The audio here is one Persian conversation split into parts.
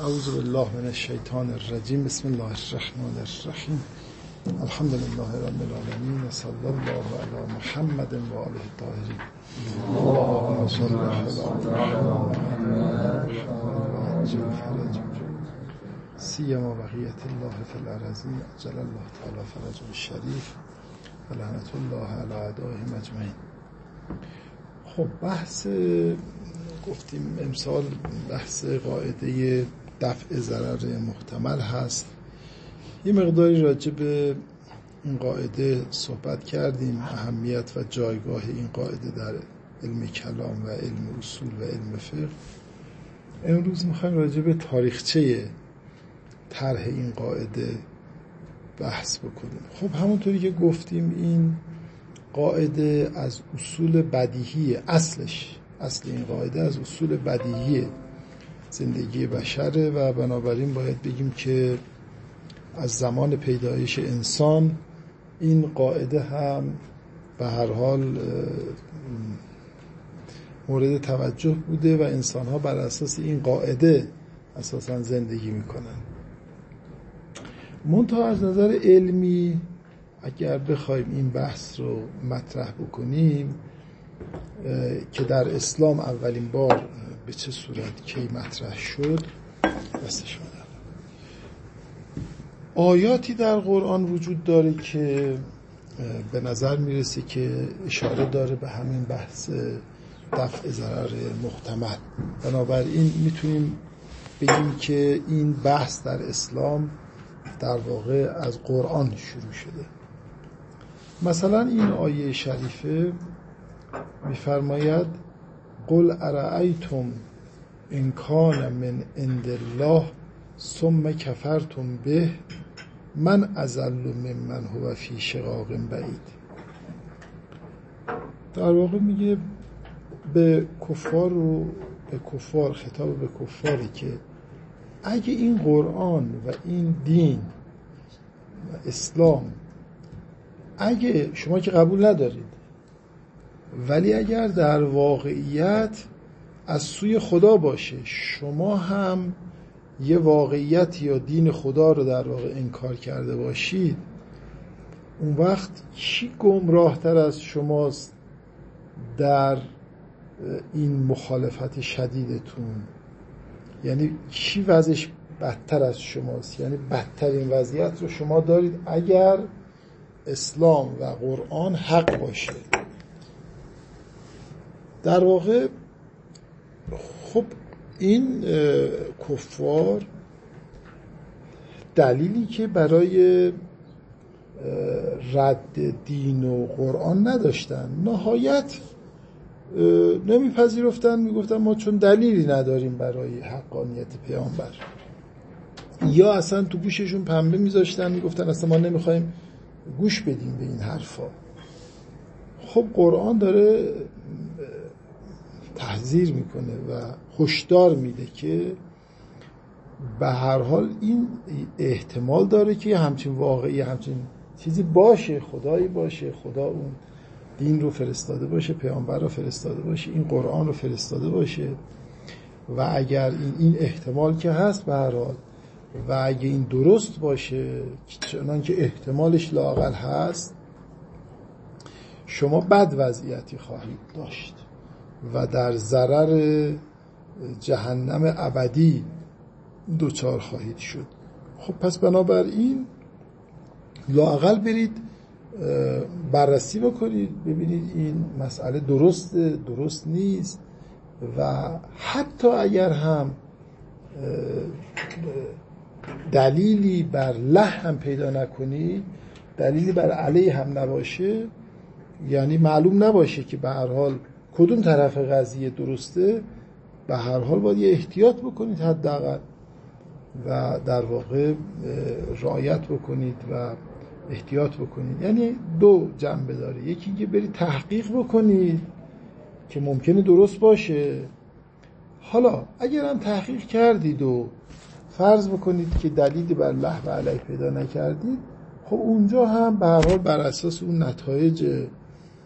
اعوذ بالله من الشیطان الرجیم. بسم الله الرحمن الرحیم. الحمد لله رب العالمین و صلی الله علی محمد و آله الطاهرین. اللهم صل علی محمد سیما بقیت الله فی الارضین عجل الله تعالی فرجه الشریف و لعنت الله علی اعدائهم اجمعین. خب بحث گفتیم امسال بحث قاعده دفع ضرر محتمل هست. یه مقداری راجع به این قاعده صحبت کردیم، اهمیت و جایگاه این قاعده در علم کلام و علم اصول و علم فقه. امروز میخوایم راجع به تاریخچه طرح این قاعده بحث بکنیم. خب همونطوری که گفتیم این قاعده از اصول بدیهی، اصل این قاعده از اصول بدیهی زندگی بشره و بنابراین باید بگیم که از زمان پیدایش انسان این قاعده هم به هر حال مورد توجه بوده و انسان‌ها بر اساس این قاعده اساساً زندگی میکنن. منتها از نظر علمی اگر بخوایم این بحث رو مطرح بکنیم که در اسلام اولین بار به چه صورت کی مطرح شد، آیاتی در قرآن وجود داره که به نظر میرسه که اشاره داره به همین بحث دفع ضرر محتمل. بنابراین میتونیم بگیم که این بحث در اسلام در واقع از قرآن شروع شده. مثلا این آیه شریفه میفرماید قل ارأیتم ان کان من عند الله ثم کفرتم به من اضل ممن هو فی شقاق بعید. در واقع میگه به کفار خطاب به کفاری که اگه این قرآن و این دین و اسلام اگه شما که قبول ندارید، ولی اگر در واقعیت از سوی خدا باشه، شما هم یه واقعیت یا دین خدا رو در واقع انکار کرده باشید، اون وقت کی گمراه تر از شماست در این مخالفت شدیدتون؟ یعنی کی وضعش بدتر از شماست؟ یعنی بدترین وضعیت رو شما دارید اگر اسلام و قرآن حق باشه. در واقع خب این کفار دلیلی که برای رد دین و قرآن نداشتن، نهایت نمیپذیرفتن، میگفتن ما چون دلیلی نداریم برای حقانیت پیامبر، یا اصلا تو گوششون پنبه میذاشتن، میگفتن اصلا ما نمیخوایم گوش بدیم به این حرفا. خب قرآن داره تحذیر میکنه و هشدار میده که به هر حال این احتمال داره که همچین واقعی، همچین چیزی باشه، خدایی باشه، خدا اون دین رو فرستاده باشه، پیامبر رو فرستاده باشه، این قرآن رو فرستاده باشه و اگر این احتمال که هست به هر حال و اگه این درست باشه چنان که احتمالش لااقل هست، شما بد وضعیتی خواهید داشت و در ضرر جهنم ابدی دوچار خواهید شد. خب پس بنابراین لااقل برید بررسی بکنید، ببینید این مسئله درست نیست و حتی اگر هم دلیلی بر له هم پیدا نکنید، دلیلی بر علیه هم نباشه، یعنی معلوم نباشه که به هر حال کدوم طرف قضیه درسته، به هر حال باید یه احتیاط بکنید حداقل و در واقع رعایت بکنید و احتیاط بکنید. یعنی دو جنبه داره، یکی که برید تحقیق بکنید که ممکنه درست باشه. حالا اگر هم تحقیق کردید و فرض بکنید که دلیلی بر له و علیه پیدا نکردید، خب اونجا هم به هر حال بر اساس اون نتایج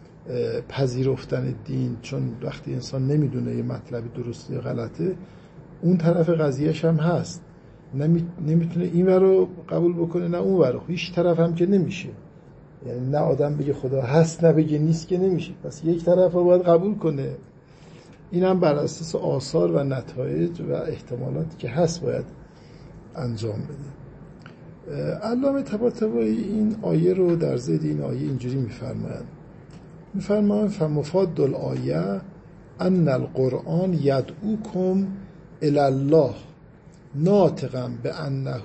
پذیرفتن دین، چون وقتی انسان نمیدونه یه مطلبی درسته یا غلطه، اون طرف قضیهش هم هست، نمیتونه این ور رو قبول بکنه نه اون ور رو، هیچ طرف هم که نمیشه، یعنی نه آدم بگه خدا هست نه بگه نیست که نمیشه، پس یک طرف رو باید قبول کنه. این هم بر اساس آثار و نتایج و احتمالاتی که هست باید انجام بده. علامه طباطبایی این آیه رو در ضد این آیه اینجوری میفرمایند فمفاد الآیه ان القرآن یدعوکم الی الله ناطقا بانه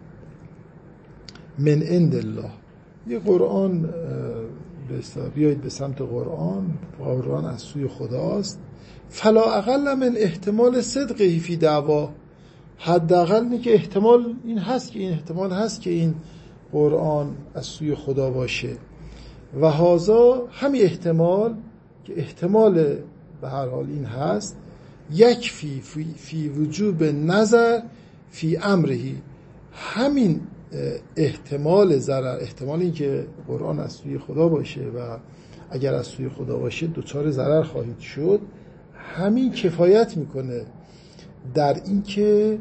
من عند الله. یه قرآن بیایید به سمت قرآن از سوی خداست. فلا اقل من احتمال صدقه فی دعوا، حداقل اینه که احتمال هست که این قرآن از سوی خدا باشه. و هذا همین احتمال که احتمال به هر حال این هست، یکفی فی وجوب نظر فی امرهی، همین احتمال ضرر، احتمال این که قرآن از سوی خدا باشه و اگر از سوی خدا باشه دچار ضرر خواهید شد، همین کفایت میکنه در این که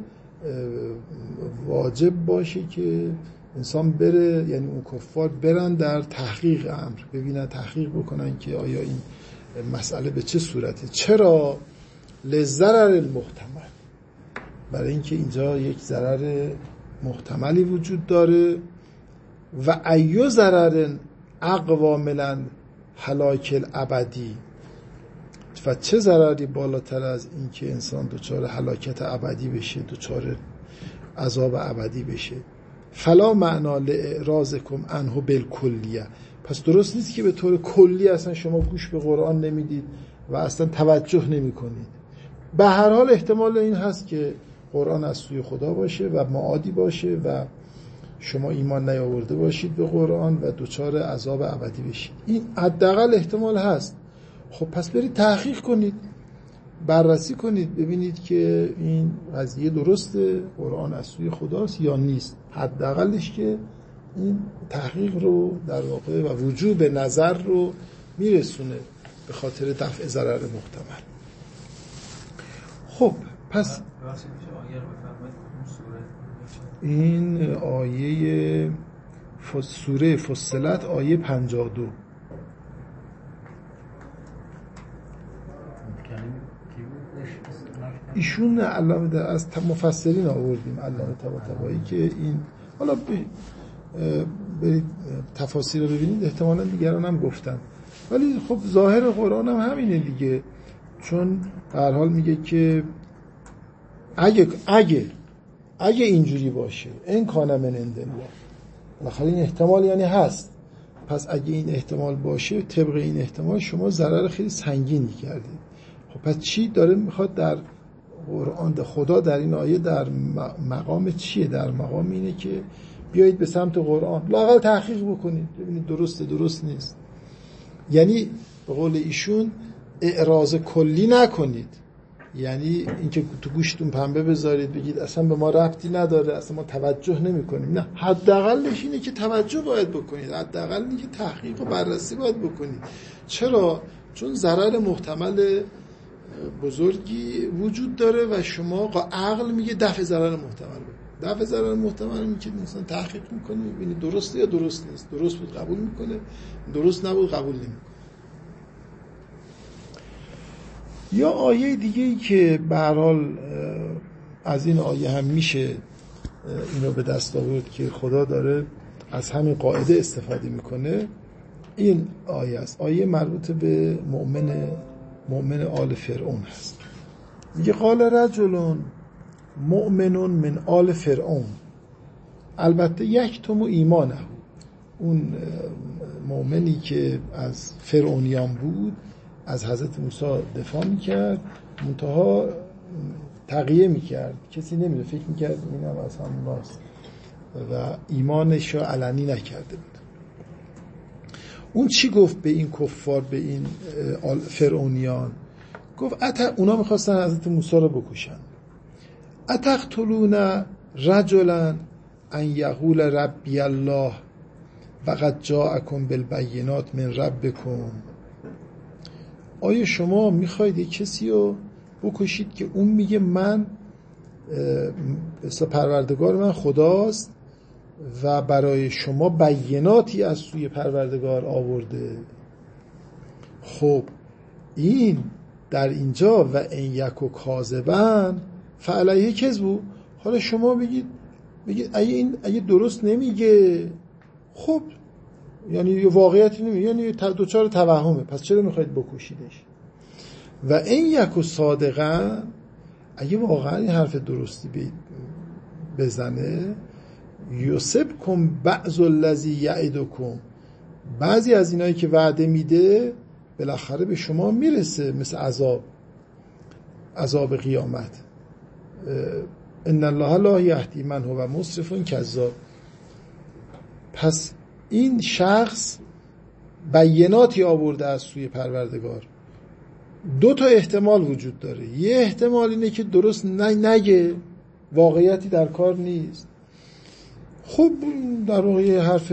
واجب باشه که انسان بره، یعنی اون کفار برن در تحقیق امر، ببینن تحقیق بکنن که آیا این مسئله به چه صورته. چرا؟ لضرر المحتمل، برای اینکه اینجا یک ضرر محتملی وجود داره. و ایو ضرر اقوا من هلاک الابدی، و چه ضرری بالاتر از این که انسان دچار هلاکت ابدی بشه، دچار عذاب ابدی بشه. فلا معنا لاعراضکم عنه بالکلیه، پس درست نیست که به طور کلی اصلا شما گوش به قرآن نمیدید و اصلا توجه نمی کنید. به هر حال احتمال این هست که قرآن از سوی خدا باشه و معادی باشه و شما ایمان نیاورده باشید به قرآن و دچار عذاب ابدی بشید. این حداقل احتمال هست. خب پس برید تحقیق کنید، بررسی کنید، ببینید که این قضیه درسته، قرآن از سوی خداست یا نیست. حداقلش که این تحقیق رو در واقع و وجوب نظر رو میرسونه به خاطر دفع ضرر محتمل. خب پس این آیه سوره فصلت آیه 52. ایشون علامه از مفسرین آوردیم، علامه طباطبایی، که این حالا برید تفاسیر رو ببینید، احتمالاً دیگران هم گفتن، ولی خب ظاهر قرآن هم همینه دیگه، چون به هر حال میگه که اگه اینجوری باشه این کان من عند الله، بالاخره این احتمال یعنی هست، پس اگه این احتمال باشه، طبق این احتمال شما ضرر خیلی سنگینی کردید. خب پس چی داره میخواد در قرآن خدا در این آیه در مقام چیه؟ در مقام اینه که بیایید به سمت قرآن، لااقل تحقیق بکنید ببینید درسته درست نیست. یعنی به قول ایشون اعراض کلی نکنید، یعنی اینکه تو گوشتون پنبه بذارید بگید اصلا به ما ربطی نداره، اصلا ما توجه نمی کنیم. نه، حداقلش اینه که توجه باید بکنید، حداقل اینه که تحقیق و بررسی باید بکنید. چرا؟ چون ضرر محتمل بزرگی وجود داره و شما عقل میگه دفع ضرر محتمل. دفع ضرر محتمل میگه مثلا تحقیق میکنه میبینید درسته یا درست نیست، درست بود قبول میکنه، درست نبود قبول نمیکنه. یا آیه دیگه ای که به هر حال از این آیه هم میشه اینو به دست آورد که خدا داره از همین قاعده استفاده میکنه، این آیه است، آیه مربوط به مؤمن آل فرعون هست. میگه قال رجل مؤمن من آل فرعون، البته یکتم ایمانه، اون مؤمنی که از فرعونیان بود از حضرت موسی دفاع میکرد، منتها تقیه میکرد، کسی نمیده، فکر میکرد اینم از هموناست و ایمانش رو علنی نکرده بود. اون چی گفت به این کفار، به این فرعونیان؟ گفت اونا میخواستن حضرت موسی رو بکشن. اتقتلون رجلا ان یقول ربی الله وقد جاءکم بالبینات من ربکم، آیا شما میخواید یک کسی رو بکشید که اون میگه من پروردگار من خداست و برای شما بیناتی از سوی پروردگار آورده. خب این در اینجا و این یک و کاذبن فعلیه کذبو. حالا شما بگید اگه درست نمیگه، خب یعنی یه واقعیتی نمیگه، یعنی دوچار توهمه، پس چرا میخواید بکشیدش؟ و این یک و صادقن، اگه واقعا این حرف درستی بزنه، یصبکم بعض الذی یعدکم، بعضی از اینایی که وعده میده بالاخره به شما میرسه، مثل عذاب قیامت. ان الله لا یهدی من هو مسرف کذاب. پس این شخص بیناتی آورده از سوی پروردگار. دو تا احتمال وجود داره. یه احتمال اینه که درست نگه، واقعیتی در کار نیست. خب در واقع یه حرف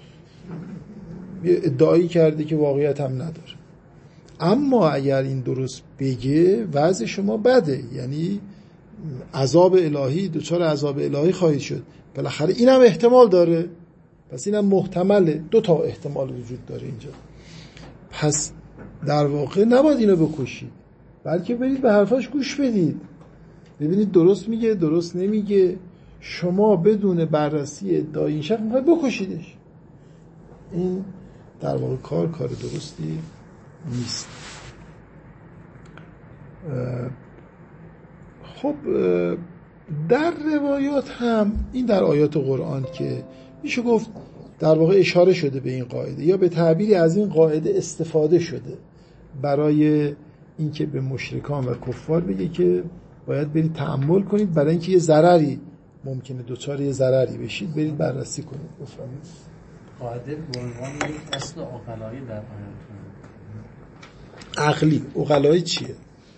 ادعایی کرده که واقعیت هم نداره. اما اگر این درست بگه وضع شما بده، یعنی عذاب الهی، دچار عذاب الهی خواهید شد. بالاخره اینم احتمال داره، پس اینم محتمله. دو تا احتمال وجود داره اینجا. پس در واقع نباید اینو بکشید، بلکه برید به حرفاش گوش بدید، ببینید درست میگه درست نمیگه. شما بدون بررسی ادعای این شخص میخواید بکشیدش. این در واقع کار درستی نیست. خب در روایات هم این در آیات قرآن که میشه گفت در واقع اشاره شده به این قاعده، یا به تعبیری از این قاعده استفاده شده برای اینکه به مشرکان و کفار بگه که باید برید تأمل کنید، برای اینکه یه ضرری ممکنه دوچار یه ضرری بشید، برید بررسی کنید. بفرمایید. قاعده به عنوان یک اصل عقلایی در آیاتون. عقلی عقلایی چیه؟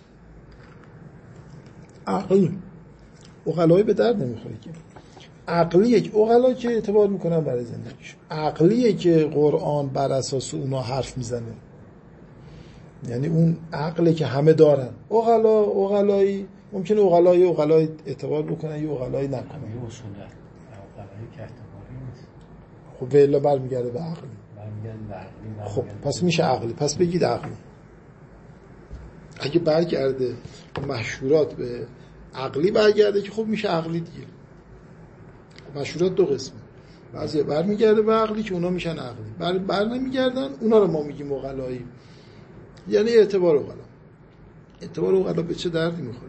عقلی عقلایی به درد نمیخوره که. عقلیه که عقلا که اعتبار میکنن برای زندگیش، عقلیه که قرآن بر اساس اونا حرف میزنه، یعنی اون عقلی که همه دارن. عقلایی ممکنه عقلای اعتبار بکنن یا عقلایی نکنن. یه اصوله عقلایی که اعتباری نیست. خب ولی برمیگرده به عقلی. برمیگرده به عقلی. خب پس میشه عقلی. پس بگید عقلی. اگه برگرده مشهورات به عقلی برگرده که خب میشه عقلی دیگه. مشهورات دو قسمه، بعضی برمیگرده به عقلی که اونا میشن عقلی، بر نمیگردن اونا رو ما میگیم عقلایی. یعنی اعتبار عقلا به چه دردی میخوره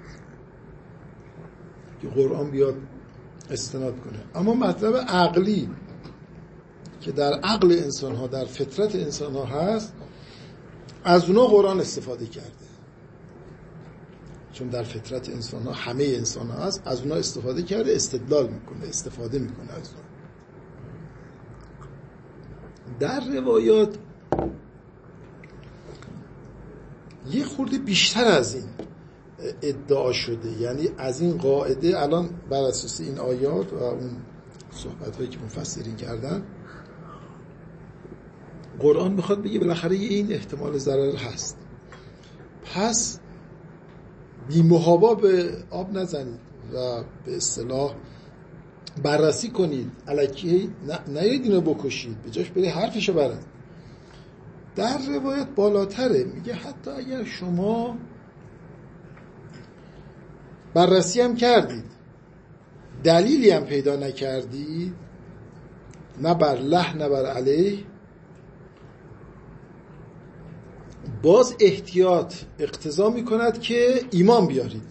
که قرآن بیاد استناد کنه. اما مطلب عقلی که در عقل انسان ها، در فطرت انسان ها هست، از اونا قرآن استفاده کرده، چون در فطرت انسان ها همه انسان ها هست، از اونا استفاده کرده، استدلال میکنه، استفاده میکنه از اونا. در روایات یه خورده بیشتر از این ادعا شده، یعنی از این قاعده الان بر اساس این آیات و اون صحبت‌هایی که مفسرین کردن، قرآن میخواد بگه بالاخره این احتمال ضرر هست، پس بی محابا به آب نزنید و به اصطلاح بررسی کنید، الکی نرید اینو بکشید، به جاش بری حرفشو برد. در روایت بالاتره، میگه حتی اگر شما بررسی هم کردید، دلیلی هم پیدا نکردید، نه بر له نه بر علیه، باز احتیاط اقتضا میکند که ایمان بیارید.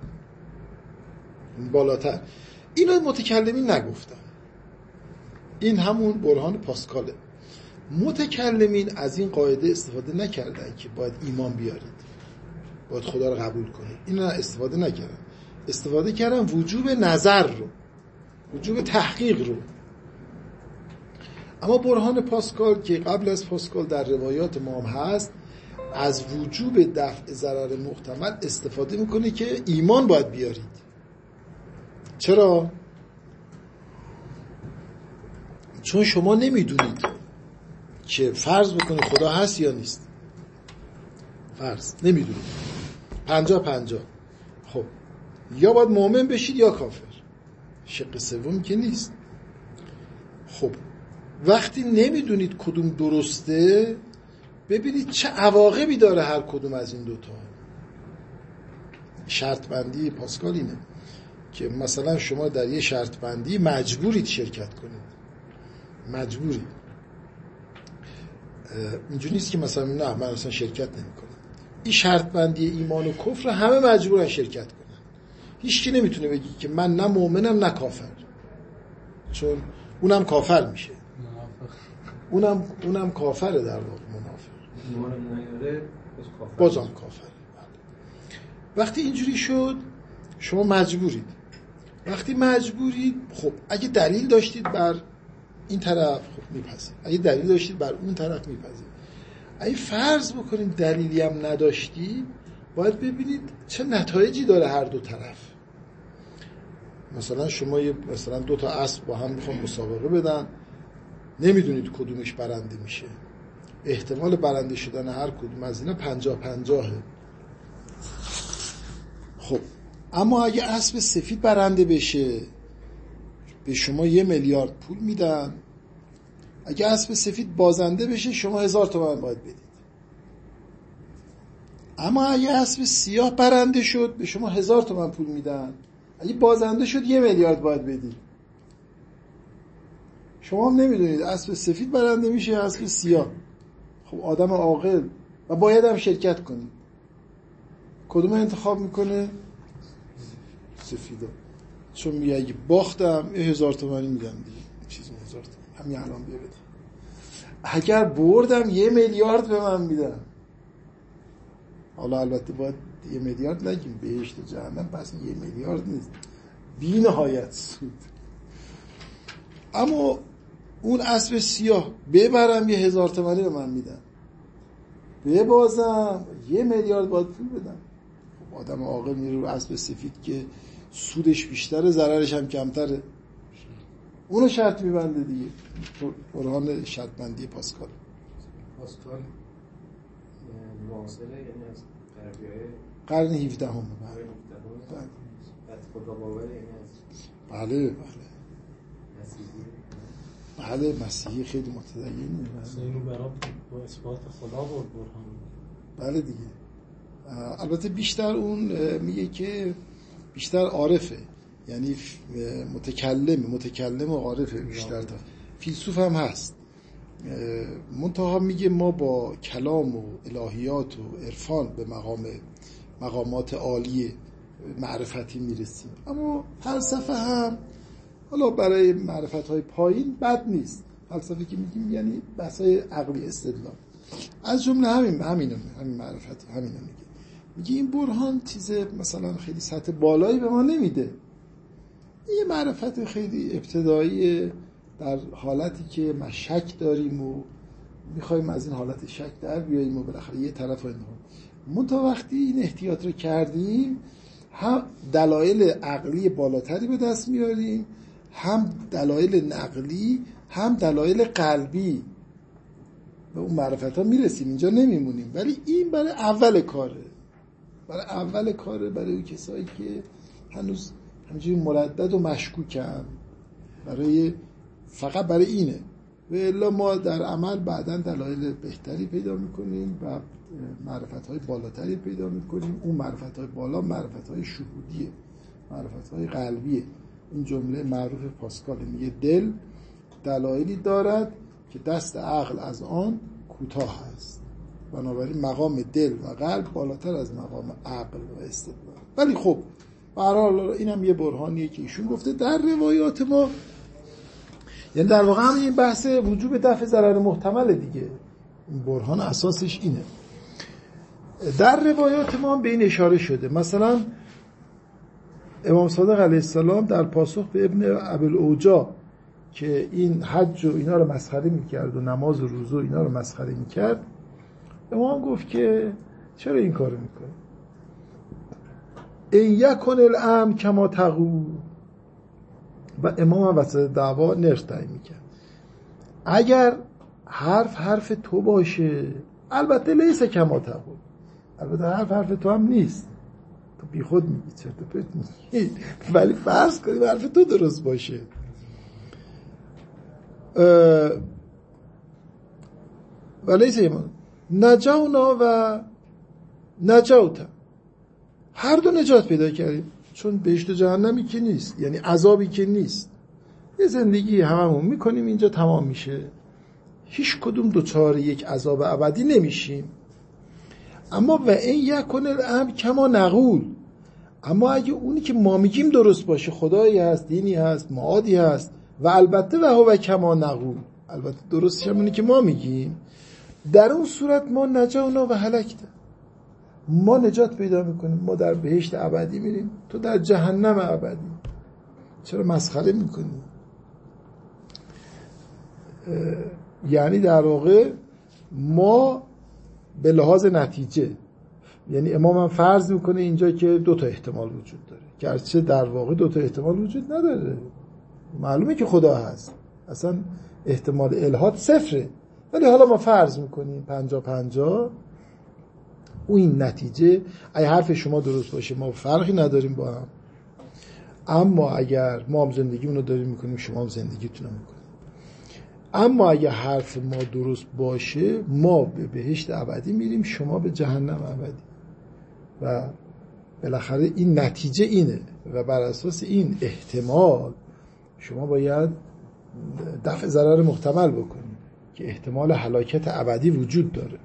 بالاتر اینو متکلمین نگفتن، این همون برهان پاسکاله. متکلمین از این قاعده استفاده نکردن که باید ایمان بیارید، باید خدا رو قبول کنید، این استفاده نکردن. استفاده کردن وجوب نظر رو، وجوب تحقیق رو. اما برهان پاسکال که قبل از پاسکال در روایات ما هم هست، از وجوب دفع ضرر محتمل استفاده میکنه که ایمان باید بیارید. چرا؟ چون شما نمیدونید که فرض بکنید خدا هست یا نیست، فرض نمیدونید، 50-50. خب یا باید مؤمن بشید یا کافر، شق سوم که نیست. خب وقتی نمیدونید کدوم درسته، ببینید چه عواقبی داره هر کدوم از این دوتا. شرط بندی پاسکال اینه که مثلا شما در یه شرط بندی مجبورید شرکت کنید، مجبورید. اینجوری نیست که مثلا نه من اصلا شرکت نمی‌کنم. این شرط بندی ایمان و کفر همه مجبورن شرکت کنن. هیچ کی نمیتونه بگی که من نه مؤمنم نه کافر، چون اونم کافر میشه، اونم کافره در واقع، منافق بازم کافره. وقتی اینجوری شد شما مجبورید. وقتی مجبورید خب اگه دلیل داشتید بر این طرف خب میپذیرید، اگه دلیل داشتید بر اون طرف میپذیرید. اگه فرض بکنید دلیلی هم نداشتید، باید ببینید چه نتایجی داره هر دو طرف. مثلا شما مثلا دو تا اسب با هم میخوان مسابقه بدن، نمیدونید کدومش برنده میشه، احتمال برنده شدن هر کدوم از اینا 50-50. خب اما اگه اسب سفید برنده بشه به شما 1 میلیارد پول میدن، اگه اسب سفید بازنده بشه شما 1000 تومان باید بدید. اما اگه اسب سیاه برنده شد به شما 1000 تومان پول میدن، اگه بازنده شد 1 میلیارد باید بدید. شما هم نمیدونید اسب سفید برنده میشه یا اسب سیاه. خب آدم عاقل و باید هم شرکت کنید، کدوم انتخاب میکنه؟ سفیدا. چون میگه اگه باختم 1000 تومانی میدم دیگه، چیزی 1000 تومان همین الان بیا بده. اگر بردم 1 میلیارد به من میدن. حالا البته باید 1 میلیارد نگیم، بهشت و جهنم پس 1 میلیارد نیست، بی نهایت سود. اما اون اسب سیاه ببرم 1000 تومانی به من میدن، ببازم 1 میلیارد باید پول بدم. خب آدم عاقل میره رو اسب سفید که سودش بیشتره ضررش هم کمتره، اونو شرط میبنده دیگه. برهان شرط بندی پاسکال معاصره، یعنی از قرن 17 هم. بله بله مسیحی خیلی متدینه. اینو برای با اثبات خدا برد برهان. بله دیگه. البته بیشتر اون میگه که بیشتر عارفه، یعنی متکلم و عارفه بیشتر تا فیلسوف هم هست. منتها میگه ما با کلام و الهیات و عرفان به مقامات عالی معرفتی میرسیم. اما فلسفه هم حالا برای معرفت‌های پایین بد نیست. فلسفه که میگیم یعنی بحث‌های عقلی استدلال، از جمله همین معرفت همینو میگه این برهان چیز مثلا خیلی سطح بالایی به ما نمیده، یه معرفت خیلی ابتدایی در حالتی که ما شک داریم و میخوایم از این حالت شک در بیاییم و بالاخره یه طرف رو منتها وقتی این احتیاط رو کردیم هم دلایل عقلی بالاتری به دست میاریم، هم دلایل نقلی هم دلایل قلبی به اون معرفت ها میرسیم. اینجا نمیمونیم. ولی این برای اول کاره، برای اون کسایی که هنوز همینجوری مردد و مشکوکن، فقط برای اینه. و الا ما در عمل بعداً دلایل بهتری پیدا میکنیم و معرفت‌های بالاتری پیدا میکنیم. اون معرفت‌های بالا معرفت‌های شهودیه، معرفت‌های قلبیه. این جمله معروف پاسکال میگه دل دلایلی دارد که دست عقل از آن کوتاه است. بنابراین مقام دل و قلب بالاتر از مقام عقل و استدلال. ولی خب به هر حال اینم یه برهانیه که ایشون گفته در روایات ما، یعنی در واقع هم این بحث وجوب دفع ضرر محتمل دیگه. این برهان اساسش اینه. در روایات ما هم به این اشاره شده. مثلا امام صادق علیه السلام در پاسخ به ابن ابوالعوجا که این حج و اینا رو مسخره میکرد و نماز و روزه و اینا رو مسخره میکرد، امام گفت که چرا این کارو میکنی؟ این یکن الامر کما تقول. و امام هم وسط دعوا نرخ تعیین میکرد. اگر حرف تو باشه، البته لیس کما تقول، البته حرف تو هم نیست، بی خود میگی، چرت و پرت میگی، ولی فرض کنیم حرف تو درست باشه. ولی ایمان نجونا و نجوتا، هر دو نجات پیدا کردیم، چون بهشت و جهنمی که نیست، یعنی عذابی که نیست، یه زندگی هممون میکنیم اینجا تمام میشه، هیچ کدوم دوچار یک عذاب ابدی نمیشیم. اما و این یکن الامر کما نقول، اما اگه اونی که ما میگیم درست باشه، خدایی هست، دینی هست، معادی هست، و البته و هو کما نقول، البته درستش هم اونی که ما میگیم، در اون صورت ما نجانا و هلکته، ما نجات پیدا میکنیم، ما در بهشت ابدی میریم، تو در جهنم ابدی. چرا مسخره میکنی؟ یعنی در واقع ما به لحاظ نتیجه، یعنی امام هم فرض میکنه اینجا که دو تا احتمال وجود داره، گرچه در واقع دو تا احتمال وجود نداره، معلومه که خدا هست، اصلا احتمال الحاد صفره، ولی حالا ما فرض میکنیم 50-50 اون این نتیجه. اگه حرف شما درست باشه ما فرقی نداریم با هم، اما اگر ما هم زندگیمونو داریم میکنیم، شما هم زندگیتون رو میکنیم، اما اگر حرف ما درست باشه ما به بهشت ابدی میریم، شما به جهنم ابدی، و بالاخره این نتیجه اینه، و بر اساس این احتمال شما باید دفع ضرر محتمل بکنید که احتمال هلاکت ابدی وجود داره.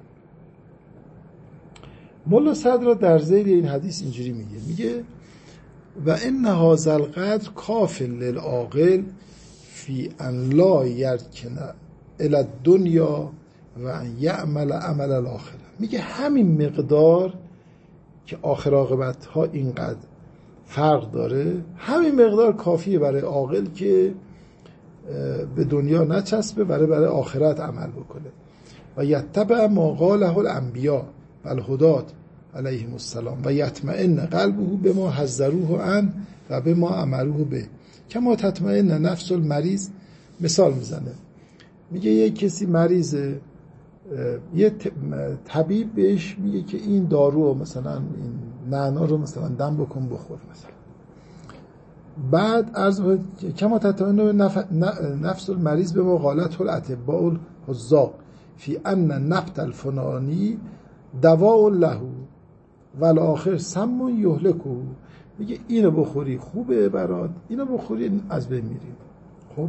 مولا صدر در ذیل این حدیث اینجوری میگه و ان هذا القدر کاف للعاقل فی ان لا یرکن الی الدنیا و ان یعمل عمل الاخره. میگه همین مقدار که آخر عاقبت ها اینقدر فرق داره، همین مقدار کافیه برای عاقل که به دنیا نچسبه، برای آخرت عمل بکنه. و یتبع ما قاله الانبیاء و الهدات علیهم السلام و یطمئن قلبه بما حذروه عن و بما امروه به کما تطمئن نفس المریض. مثال میزنه، میگه یک کسی مریضه، یه طبیب بهش میگه که این دارو مثلا این نعنا رو مثلا دم بکن بخور مثلا، بعد از کما تطمئن نفس المریض بما قالته الاطباء الحذاق فی ان نبت الفلانی دواء له والآخر سم یهلکه. میگه اینو بخوری خوبه برات، اینو بخوری از بین میری. خب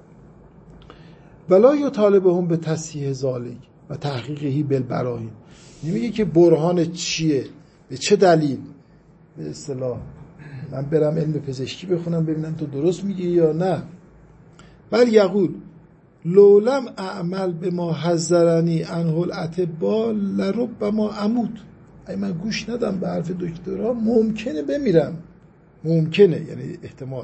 ولا یطالبهم به تصحیح ذالک و تحقیقه بالبراهین، نمیگه که برهان چیه، به چه دلیل، به اصطلاح من برم علم پزشکی بخونم ببینم تو درست میگی یا نه، بل یقول لولم اعمل به ما حذرنی عنه الاطباء لربما اموت. اگه من گوش ندم به حرف دکترها ممکنه بمیرم، ممکنه یعنی احتمال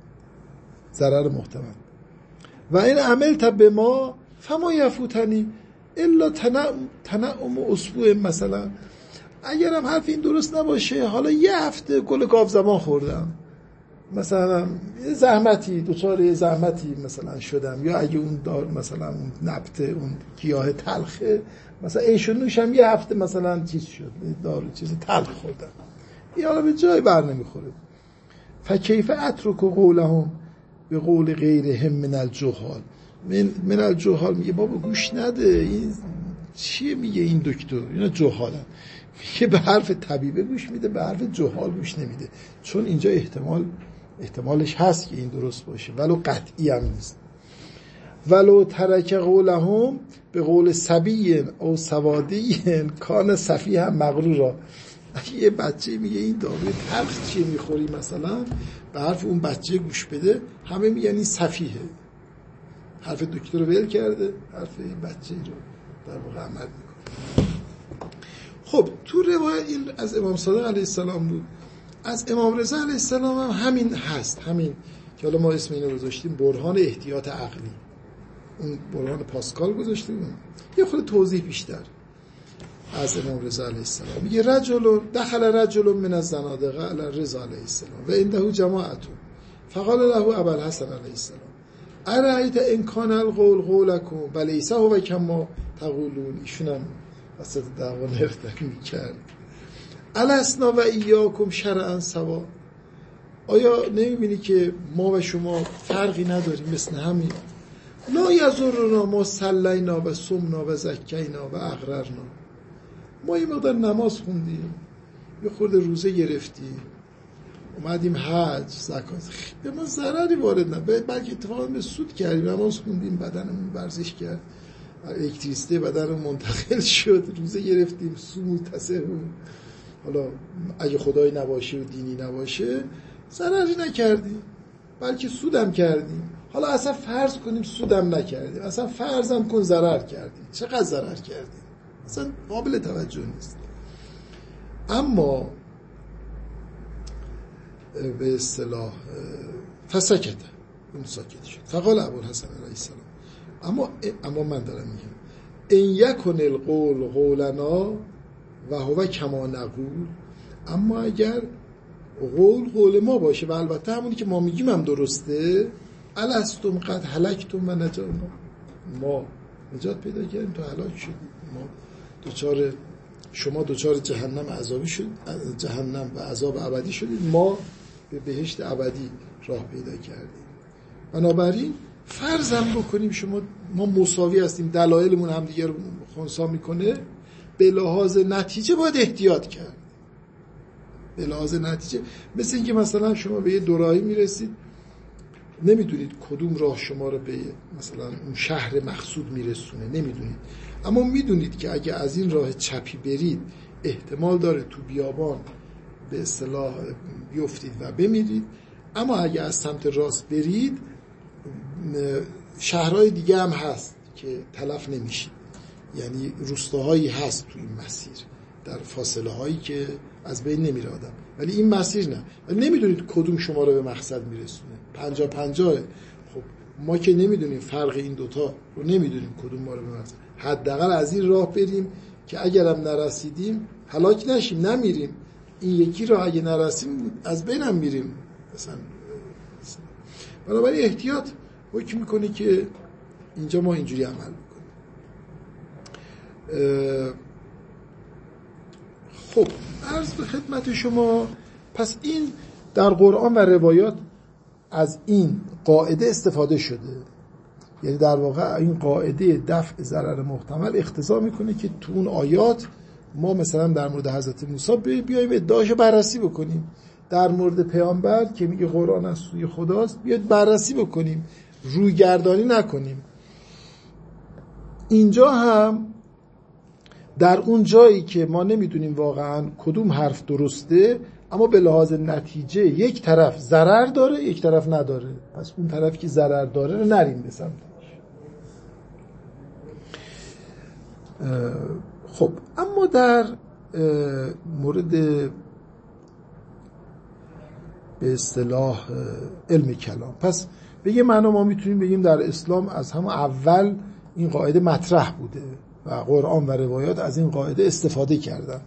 ضرر محتمل. و این عملت به ما فما یفوتنی الا تنعم اسبوع، مثلا اگرم حرف این درست نباشه حالا یه هفته گل گاو زمان خوردم، مثلا زحمتی دوچار زحمتی مثلا شدم، یا اگه اون دار مثلا اون نبته اون گیاه تلخه مثلا عیش و نوشم یه هفته مثلا چیز شد، دارو چیز تلخ خوردم، این حالا به جای بر نمیخوره. فکیف اترک قولهم به قول غیرهم من الجهال. من الجهال میگه بابا گوش نده، این چیه میگه این دکتر، اینا جهالن. میگه به حرف طبیبه گوش میده، به حرف جهال گوش نمیده، چون اینجا احتمالش هست که این درست باشه ولو قطعی هم نیست. ولو ترک قولهم به قول صبی او سوادی کان صفیه هم مغرورا. یه بچه میگه این داروی تلخ چیه میخوری مثلا، به حرف اون بچه گوش بده، همه میگن این صفیه، حرف دکتر رو ول کرده، حرف این بچه رو در واقع عمل میکنه. خب تو روایت این از امام صادق علیه السلام بود، از امام رضا علیه السلام هم همین هست، همین که حالا ما اسم اینو گذاشتیم برهان احتیاط عقلی، اون برهان پاسکال گذاشتیم. یه خود توضیح بیشتر از امام رضا علیه السلام میگه دخل رجل من الزنادقه علی رضا علیه السلام و عنده جماعت فقال له ابو الحسن علیه السلام ارایت ان کان القول قولکم بلیس هو کما تقولون. ایشون هم وسط دعوا نرفتن میکرد، السنا و ایاکم شرعا سوا. آیا نمیبینی که ما و شما فرقی نداریم مثل همین؟ لا یضرنا ما صلینا و صمنا و زکینا و اقررنا. ما یه مقدار نماز خوندیم، یه خورده روزه گرفتیم، اومدیم حج، زکات، به ما ضرری وارد نه، بلکه اتفاقا به سود کردیم. نماز خوندیم، بدنمون ورزش کرد، الکتریسیته بدنمون منتقل شد، روزه گرفتیم، متصل. حالا اگه خدایی نباشه و دینی نباشه ضرری نکردیم، بلکه سودم کردیم. حالا اصلا فرض کنیم سودم نکردیم، اصلا فرضم کن ضرر کردیم، چقدر ضرر کردیم اصلا قابل توجه نیست. اما به اصطلاح فسکت، اون ساکت شد. فقال ابوالحسن علیه السلام اما من دارم میگم ان یکن القول قولنا و هو کما نقول، اما اگر قول ما باشه و البته همونی که ما میگیم هم درسته، الستم قد هلکتم و نجانا، ما نجات پیدا کردیم تو هلاک شدید، شما دوچار جهنم عذابی شد، جهنم و عذاب ابدی شدید، ما به بهشت ابدی راه پیدا کردیم. بنابراین فرضم بکنیم ما مساوی هستیم، دلایلمون هم دیگه رو خنثی میکنه، به لحاظ نتیجه باید احتیاط کرد. به لحاظ نتیجه مثل اینکه مثلا شما به یه دوراهی میرسید، نمیدونید کدوم راه شما رو به مثلا اون شهر مقصود میرسونه، نمیدونید، اما میدونید که اگه از این راه چپی برید احتمال داره تو بیابان به اصطلاح بیفتید و بمیرید، اما اگه از سمت راست برید شهرهای دیگه هم هست که تلف نمیشید، یعنی روستاهایی هست تو این مسیر در فاصله هایی که از بین نمیره آدم، ولی این مسیر نه، ولی نمیدونید کدوم شما رو به مقصد میرسونه. 50-50. خب ما که نمیدونیم فرق این دوتا رو، نمیدونیم کدوم ما رو به مقصد، حداقل از این راه بریم که اگرم نرسیدیم هلاک نشیم، نمیریم. این یکی راه اگه نرسیم از بینم میریم مثلا. بنابراین احتیاط حکم میکنه که اینجا ما اینجوری عمل میکنیم. خب عرض به خدمت شما، پس این در قرآن و روایات از این قاعده استفاده شده، یعنی در واقع این قاعده دفع ضرر محتمل اقتضا میکنه که تو اون آیات ما مثلا در مورد حضرت موسی بیایم ادعاشو بررسی بکنیم، در مورد پیامبر که میگه قرآن از سوی خداست بیاید بررسی بکنیم، رویگردانی نکنیم. اینجا هم در اون جایی که ما نمیدونیم واقعا کدوم حرف درسته، اما به لحاظ نتیجه یک طرف ضرر داره یک طرف نداره، پس اون طرفی که ضرر داره رو نریم به سمتش. خب اما در مورد به اصطلاح علم کلام، پس به یه معنا ما میتونیم بگیم در اسلام از همون اول این قاعده مطرح بوده و قرآن و روایات از این قاعده استفاده کردن.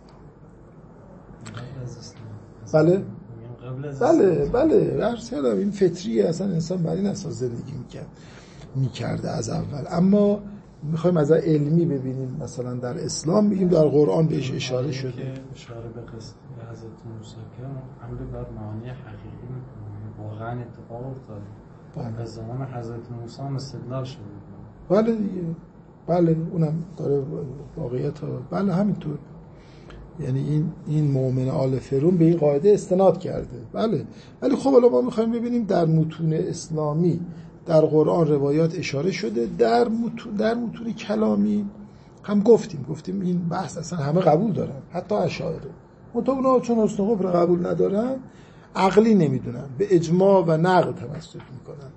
بله عرض کردم این فطریه، اصلا انسان بر این اساس زندگی میکرده از اول. اما میخوایم از علمی ببینیم، مثلا در اسلام میگیم در قرآن بهش اشاره شده، اشاره به قصه حضرت موسی که عمل بر معانی حقیقی واقعا اتفاق افتاد، از زمان حضرت موسی هم استدلال شده. بله دیگه، بله اونم داره واقعیت ها، بله همینطور. یعنی این مؤمن آل فرعون به این قاعده استناد کرده. بله ولی خب الان ما میخوایم ببینیم در متون اسلامی در قرآن روایات اشاره شده، در متون کلامی هم گفتیم این بحث اصلا همه قبول دارن، حتی اشاعره، اونا چون حسن قبر قبول ندارن، عقلی نمیدونن، به اجماع و نقل تمسک میکنن.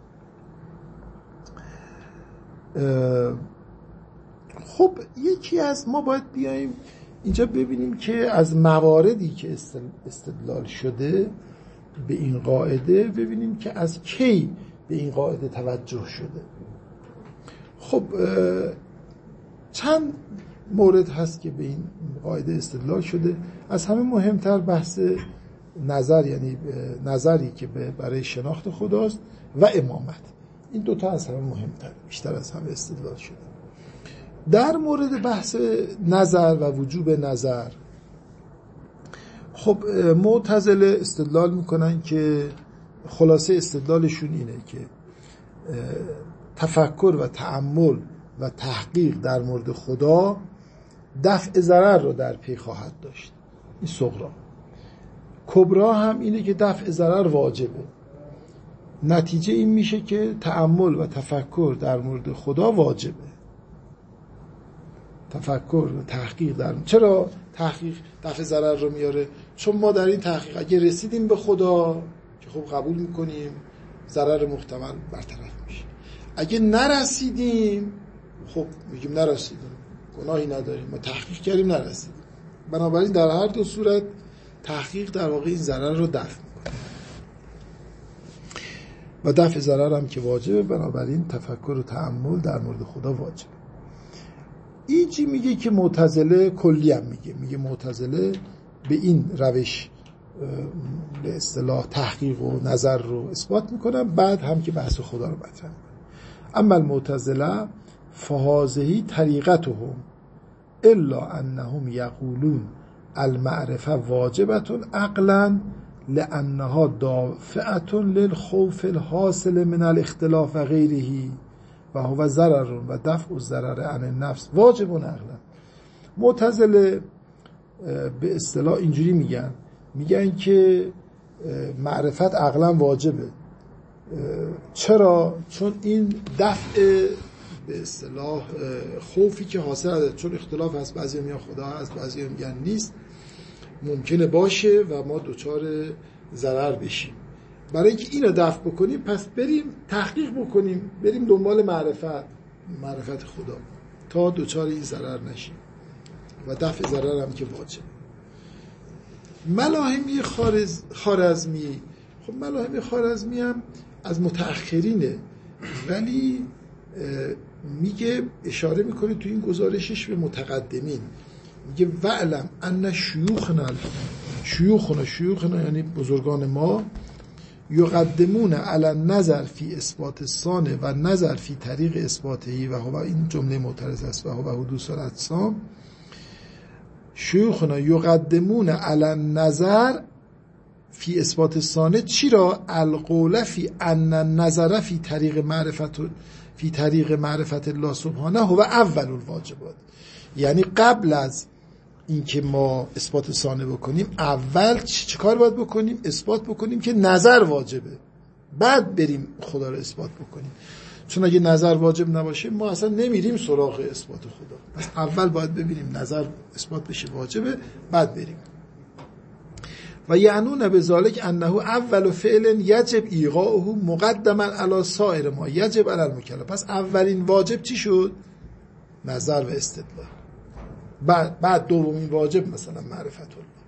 خب یکی از ما باید بیایم اینجا ببینیم که از مواردی که استدلال شده به این قاعده ببینیم که از کی به این قاعده توجه شده. خب چند مورد هست که به این قاعده استدلال شده. از همه مهمتر بحث نظر، یعنی نظری که برای شناخت خداست و امامت، این دوتا از همه مهمتر، بیشتر از همه استدلال شده. در مورد بحث نظر و وجوب نظر خب معتزله استدلال میکنن که خلاصه استدلالشون اینه که تفکر و تأمل و تحقیق در مورد خدا دفع ضرر رو در پی خواهد داشت. این صغرا. کبرا هم اینه که دفع ضرر واجبه. نتیجه این میشه که تأمل و تفکر در مورد خدا واجبه. تفکر و تحقیق چرا تحقیق دفع ضرر رو میاره؟ چون ما در این تحقیق اگه رسیدیم به خدا که خب قبول میکنیم ضرر محتمل برطرف میشه، اگه نرسیدیم خب میگیم نرسیدیم، گناهی نداریم، ما تحقیق کردیم نرسیدیم. بنابراین در هر دو صورت تحقیق در واقع این ضرر رو دفع میکنه و دفع ضرر هم که واجبه، بنابراین تفکر و تأمل در مورد خدا واجبه. ایجی میگه که معتزله کلی هم میگه معتزله به این روش به اصطلاح تحقیق و نظر رو اثبات میکنن، بعد هم که بحث خدا رو مطرح میکنن. اما المعتزله فهذه طریقتهم الا انهم یقولون المعرفه واجبه عقلا لانها دافعه للخوف الحاصل من الاختلاف و غیره و هو ضرر و دفع الضرر عن النفس واجب عقلا. معتزله به اصطلاح اینجوری میگن که معرفت عقلا واجبه. چرا؟ چون این دفع به اصطلاح خوفی که حاصل هست، چون اختلاف هست، بعضی میگن خدا هست، بعضی میگن نیست، ممکنه باشه و ما دوچار ضرر بشیم. برای اینکه اینو دفع بکنیم پس بریم تحقیق بکنیم، بریم دنبال معرفت خدا تا دوچار این ضرر نشیم و دفع ضرر هم که واجب. ملاحمی خوارزمی، خب ملاحمی خوارزمی هم از متأخرینه، ولی میگه اشاره میکنه تو این گزارشش به متقدمین، میگه وعلم ان شیوخنا یعنی بزرگان ما یقدمون علی النظر فی اثبات الثانه و نظر فی طریق اثباته و هو، این جمله معترض است، و هو حدوث الاجسام. شیوخنا یقدمون علی النظر فی اثبات الثانه چی را؟ القول فی ان النظر فی طریق معرفت الله سبحانه هو اول الواجبات. یعنی قبل از اینکه ما اثبات ثانه بکنیم اول چه کار باید بکنیم؟ اثبات بکنیم که نظر واجبه، بعد بریم خدا رو اثبات بکنیم. چون اگه نظر واجب نباشه ما اصلا نمیریم سراغ اثبات خدا. پس اول باید ببینیم نظر اثبات بشه واجبه، بعد بریم. و یعنون بذالک انه اول فعل یجب ایقاعه مقدما علی سایر ما یجب علی المکلف. پس اولین واجب چی شد؟ نظر و استدلال. بعد دومین واجب مثلا معرفت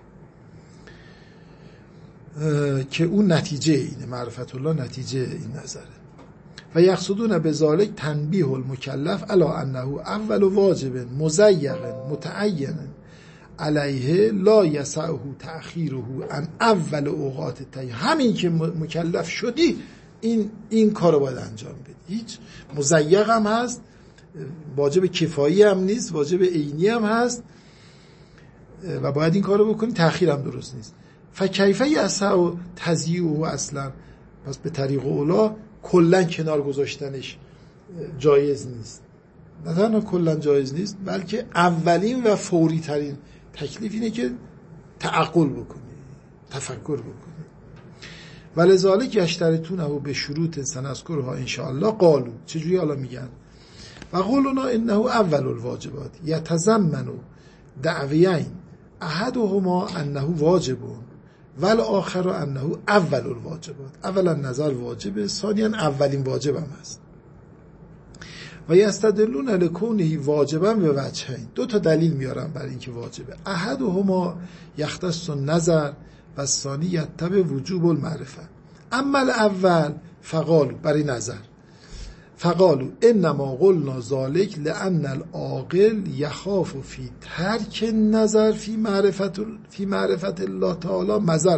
الله که اون نتیجه اینه، معرفت الله نتیجه این نظره. و یقصدون بذالک تنبیه المکلف علی انه اول واجب مزیق متعین علیه لا یسعه تأخیره عن اول اوقات التعیین. همین که مکلف شدی این کارو باید انجام بدی. هیچ مزیق هم هست، واجب کفایی هم نیست، واجب عینی هم هست و باید این کارو بکنی، تأخیر هم درست نیست. فکیفه یسع تضییعه اصلا، پس به طریق اولا کلا کنار گذاشتنش جایز نیست. نه تنها کلا جایز نیست بلکه اولین و فوری ترین تکلیف اینه که تعقل بکنی، تفکر بکنی. ولذالک یشترطونه به شروط سنذکرها ان شاء الله. قالو چجوری حالا میگن؟ و قولنا انه اول الواجبات یتضمن دعویین احدهما انه واجب والآخر انه اول الواجبات. اولا نظر واجبه، ثانیا اولین واجب هم هست. و یستدلون لکونه واجبا به وجهین. دو تا دلیل میارن برای اینکه واجبه. احدهما یختص النظر و ثانی یتبع وجوب المعرفه. اما الاول فقالوا برای نظر، فقالوا انما قلنا ذلك لان العاقل يخاف في ترك النظر في معرفت الله تعالی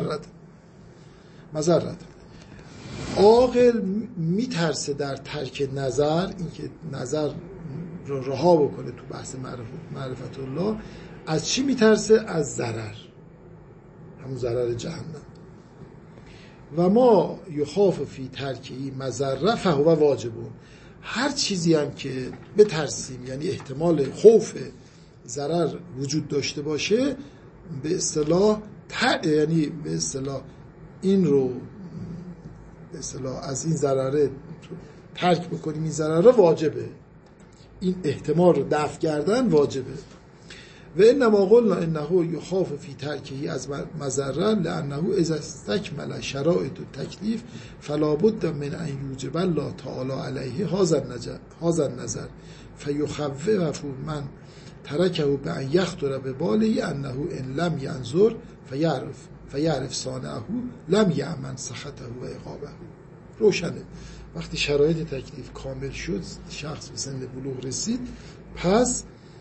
مضرت. عاقل میترسه در ترک نظر، اینکه نظر رو رها بکنه تو بحث معرفت الله. از چی میترسه؟ از ضرر. همون ضرر جهنم. و ما یخاف فی ترکی مضره فهو واجبون، هر چیزی هم که بترسیم یعنی احتمال خوف ضرر وجود داشته باشه، به اصطلاح یعنی به اصطلاح این رو به اصطلاح از این ضرره ترک بکنیم، این ضرره واجبه، این احتمال رو دفع کردن واجبه. و انما قلنا انه یخاف فی ترکه از مضره لانه اذا استکمل شرایط التکلیف فلا بد من ان یوجب الله تعالی علیه هذا النظر فیخوف من ترکه بان یخطر بباله انه ان لم ینظر فیعرف صانعه لم یأمن سخطه و عقابه. روشنه وقتی شرایط تکلیف کامل شد، شخص به سن بلوغ رسید، پس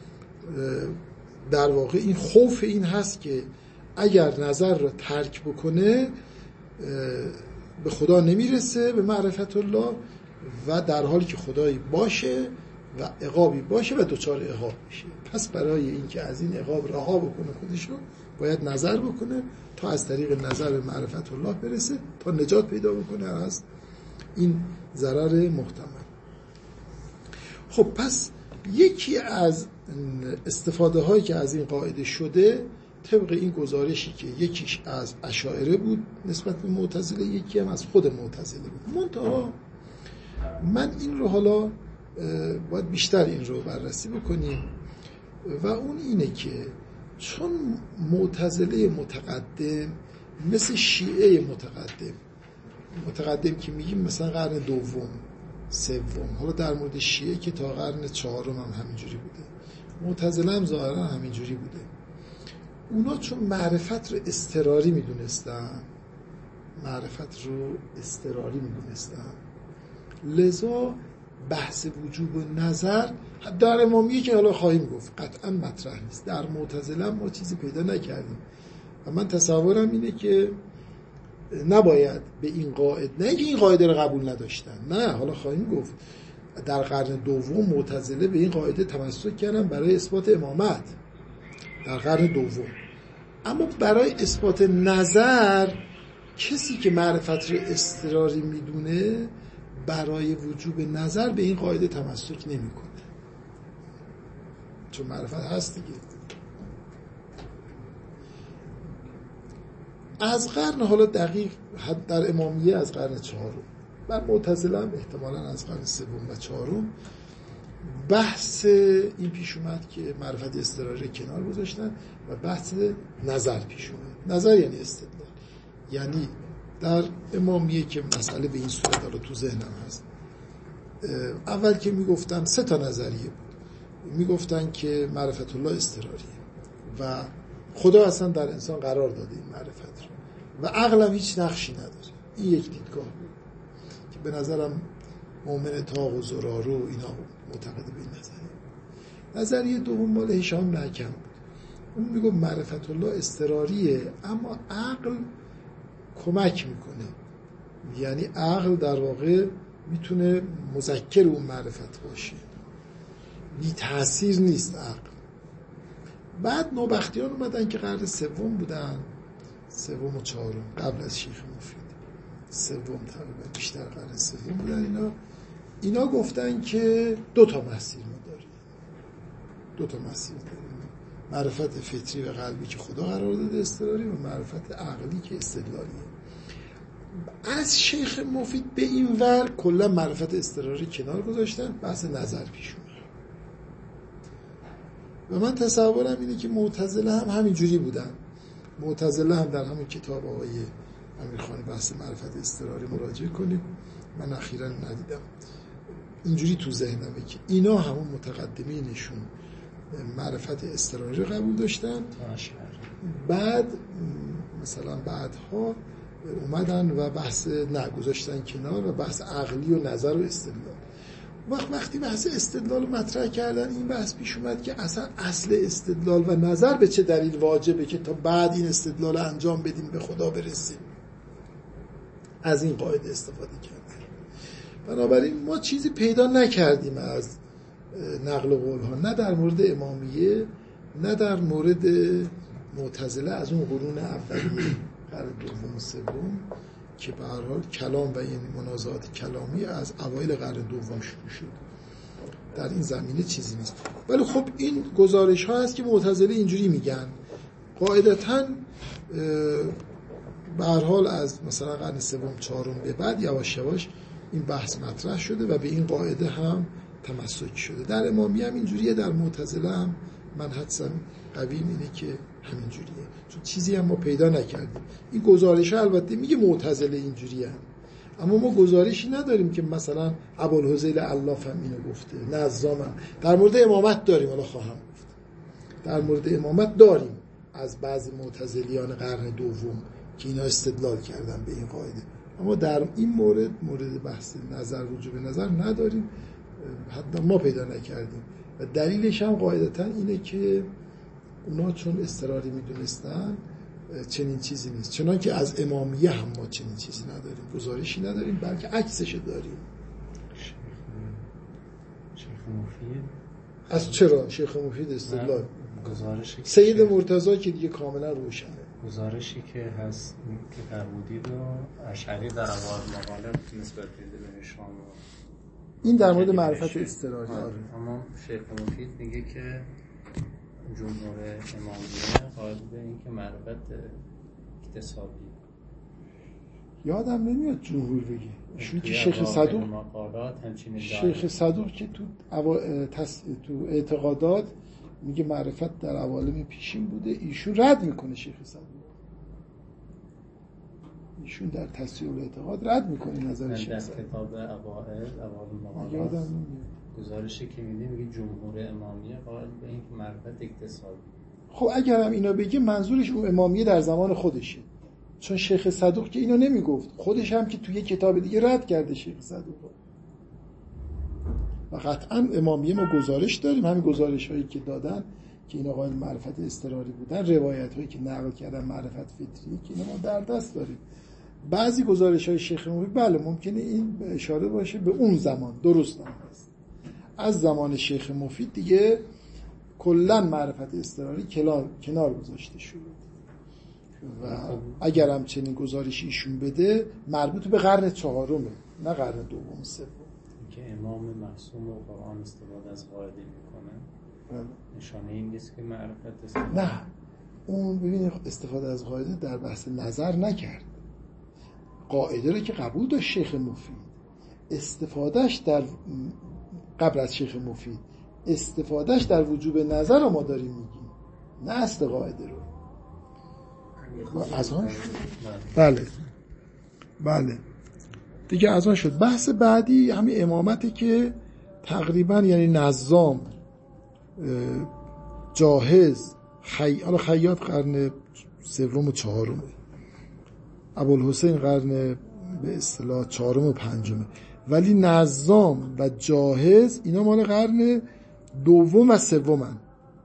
در واقع این خوف این هست که اگر نظر را ترک بکنه به خدا نمیرسه، به معرفت الله، و در حالی که خدایی باشه و عقابی باشه و دچار عقاب میشه. پس برای اینکه از این عقاب رها بکنه خودشو باید نظر بکنه تا از طریق نظر به معرفت الله برسه، تا نجات پیدا بکنه از این ضرر محتمل. خب پس یکی از استفاده هایی که از این قاعده شده طبق این گزارشی که یکیش از اشاعره بود نسبت به معتزله، یکی هم از خود معتزله بود. منتها من این رو حالا باید بیشتر این رو بررسی بکنیم و اون اینه که چون معتزله متقدم مثل شیعه متقدم که میگیم مثلا قرن دوم سوم، حالا در مورد شیعه که تا قرن چهارم هم همینجوری بوده، معتزله هم ظاهرا همینجوری بوده. اونا چون معرفت رو اضطراری میدونستن، لذا بحث وجوب نظر در امامیه که حالا خواهیم گفت قطعا مطرح نیست. در معتزله ما چیزی پیدا نکردیم و من تصورم اینه که نباید به این قاعده، نه اینکه این قاعده رو قبول نداشتن، نه، حالا خواهیم گفت در قرن دوم معتزله به این قاعده تمسک کردن برای اثبات امامت در قرن دوم، اما برای اثبات نظر کسی که معرفت رو اضطراری میدونه برای وجوب نظر به این قاعده تمسک نمیکنه، چون معرفت هست دیگه. از قرن حالا دقیق در امامیه از قرن چهارم، بر معتزله هم احتمالاً از قرن سوم و چهارم بحث این پیش اومد که معرفت اضطراری کنار گذاشتن و بحث نظر پیش اومد. نظر یعنی استدلال، یعنی در امامیه که مسئله به این صورت حالا تو ذهنم هست، اول که میگفتن سه تا نظریه بود، میگفتن که معرفت الله اضطراریه و خدا اصلا در انسان قرار داده این معرفت رو و عقل هم هیچ نقشی نداره. این یک دیدگاه بود که به نظرم مؤمن تاق و زرارو اینا معتقد به این نظریه دوم مال هشام نکم بود. اون میگه معرفت الله اضطراریه اما عقل کمک میکنه، یعنی عقل در واقع میتونه مذکر اون معرفت باشه، بی تأثیر نیست عقل. بعد نوبختیان اومدن که قرن سوم بودن، سوم و چهارم، قبل از شیخ مفید، سوم تقریبا بیشتر قرن سوم بودن. اینا گفتن که دو تا مسیر ما داریم، معرفت فطری و قلبی که خدا قرار داده اضطراری و معرفت عقلی که استدلالیه. از شیخ مفید به این ور کلا معرفت اضطراری کنار گذاشتن، بحث نظر پیش اومد. و من تصورم اینه که معتزله هم همینجوری بودن. معتزله هم در همین کتاب آقای امیرخانی بحث معرفت اضطراری مراجعه کنید، من اخیراً ندیدم، اینجوری تو ذهنمه که اینا همون متقدمینشون معرفت اضطراری رو قبول داشتن، بعد مثلا بعدها اومدن و بحث نگذاشتن کنار و بحث عقلی و نظر و استدلال. وقتی بحث استدلال رو مطرح کردن، این بحث پیش اومد که اصلا اصل استدلال و نظر به چه دلیل واجبه که تا بعد این استدلال انجام بدیم به خدا برسیم. از این قاعده استفاده کردن. بنابراین ما چیزی پیدا نکردیم از نقل قول ها، نه در مورد امامیه نه در مورد معتزله از اون قرون اولیه قرن دوم و سوم که به هر حال کلام و این منازعات کلامی از اوایل قرن دوم شروع شد، در این زمینه چیزی نیست. ولی خب این گزارش ها هست که معتزله اینجوری میگن. قاعدتاً به هر حال از مثلا قرن سوم چهارم به بعد یواش یواش این بحث مطرح شده و به این قاعده هم تمسک شده. در امامیه هم اینجوریه، در معتزله هم من حدسم قویم اینه که همینجوریه، چون چیزی هم ما پیدا نکردیم. این گزارش ها البته میگه معتزله اینجوریه، اما ما گزارشی نداریم که مثلا ابوالهذیل علاف هم اینو گفته، نظام هم. در مورد امامت داریم، حالا خواهم گفت در مورد امامت داریم از بعضی معتزلیان قرن دوم که اینا استدلال کردن به این قاعده، اما در این مورد بحث نظر وجوب نظر نداریم، حتی ما پیدا نکردیم. و دلیلش هم قاعدتا اینه که اونا چون اضطراری میدونستن چنین چیزی نیست، چنان که از امامیه هم ما چنین چیزی نداریم، گزارشی نداریم، بلکه عکسش داریم. شیخ مفید از چرا شیخ مفید استدلال گزارشی سید مرتضی که دیگه کاملا روشنه، گزارشی که هست که فرمودید و اشعری در اوایل مقاله نسبت به شام این در مورد معرفت اضطراری. اما شیخ مفید میگه که جمهور امامیه قائل به این که معرفت اکتسابی. یادم نمیاد جمهور بگه ایشون که شیخ صدوق که تو اعتقادات میگه معرفت در عوالم پیشین بوده، ایشون رد میکنه. شیخ صدوق ایشون در تصحیح الاعتقاد رد میکنه نظر شیخ صدوق. در کتاب اوائل مقالات یادم نمیاد گزارشی که میگه جمهور امامیه قائل به این که معرفت اکتسابی. خب اگرم اینا بگه منظورش اون امامیه در زمان خودشه، چون شیخ صدوق که اینو نمیگفت، خودش هم که توی کتاب دیگه رد کرده شیخ صدوق. و قطعا امامیه ما گزارش داریم، همین گزارش هایی که دادن که اینا قائل معرفت اضطراری بودن، روایت هایی که نقل کردن معرفت فطری که اینا ما در دست داریم. بعضی گزارش های شیخ مفید بله ممکنه این اشاره باشه به اون زمان، درست هم هست. از زمان شیخ مفید دیگه کلا معرفت اضطراری کنار گذاشته شد و اگر هم چنین گزارشی ایشون بده مربوط به قرن چهارمه نه قرن دوم سوم. که امام معصوم و قرآن استفاده از قاعده میکنه نشانه این نیست که معرفت استفاده. نه اون ببینید استفاده از قاعده در بحث نظر نکرد، قاعده رو که قبول داشت شیخ مفید، استفادهش در قبل از شیخ مفید استفادهش در وجوب نظر رو ما داریم میگیم، نه اصل قاعده رو. از آن شد بله دیگه از آن شد. بحث بعدی همین امامته که تقریبا یعنی نظام، جاهز، خیاط قرن سوم و چهارم، ابوالحسین قرن به اصطلاح چهارم و پنجم، ولی نظام و جاهز اینا مال قرن دوم و سومن.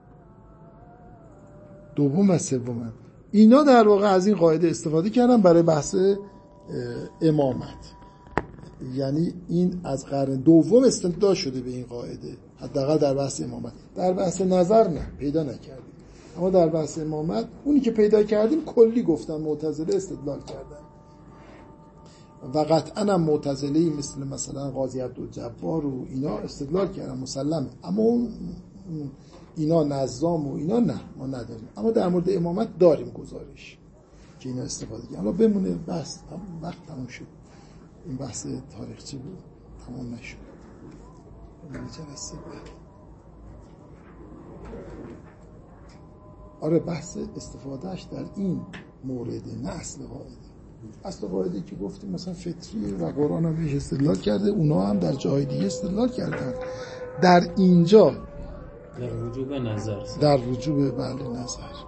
اینا در واقع از این قاعده استفاده کردن برای بحث امامت، یعنی این از قرن دوم استنتاج شده به این قاعده، حداقل در بحث امامت. در بحث نظر نه، پیدا نکردیم، اما در بحث امامت اونی که پیدا کردیم کلی گفتن معتزله استدلال کردن و قطعا هم معتزله‌ای مثلا قاضی عبدالجبار و اینا استدلال کردن مسلمه، اما اون اینا نظام و اینا نه ما نداریم. اما در مورد امامت داریم گزارش که اینا استفاده کردن. حالا بمونه بحث وقت تموم شد، این بحث تاریخچه بود تمام نشد. آره بحث استفادهش در این مورد نه اصل قاعده. اصل قاعده که گفتیم مثلا فطری و قرآن هم بهش استدلال کرده، اونا هم در جای دیگه استدلال کردن. در اینجا در وجوب نظر در وجوب بله نظر